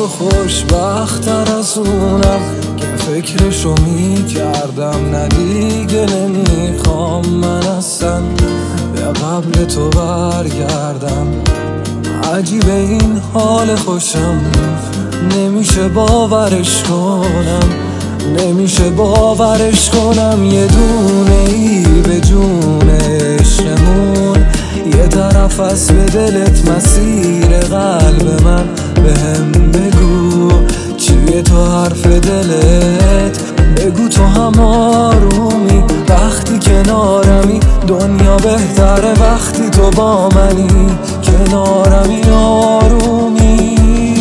تو خوشبخت‌تر از اونم که فکرشو میکردم، نه دیگه نمیخوام من اصلا به قبل تو برگردم. عجیبه این حال خوشم، نمیشه باورش کنم، نمیشه باورش کنم. یه دونه ای به جون عشقمون، یه طرف از به دلت مسیر قلب من. بهم بگو چیه تو حرف دلت، بگو تو هم آرومی وقتی کنارمی. دنیا بهتره وقتی تو با منی، کنارمی آرومی.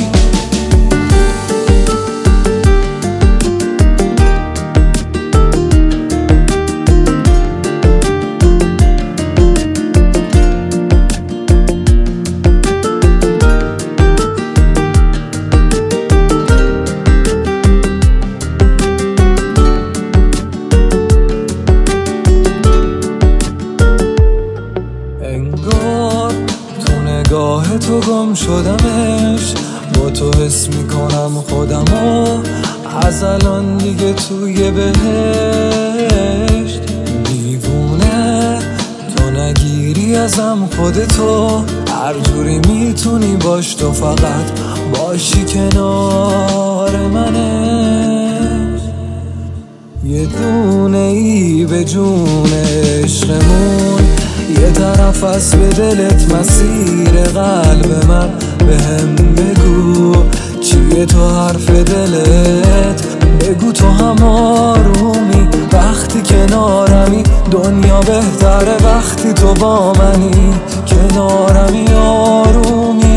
انگار تو نگاه تو گم شدمش، با تو حس میکنم خودمو از الان دیگه توی بهشت. دیوونه تو نگیری ازم خودتو، هر جوری میتونی باش، تو فقط باشی کنار منش. یه دونه ای به جون عشقمون، یه طرف از به دلت مسیر قلب من. بهم بگو چیه تو حرف دلت، بگو تو هم آرومی وقتی کنارمی. دنیا بهتره وقتی تو با منی، کنارمی آرومی.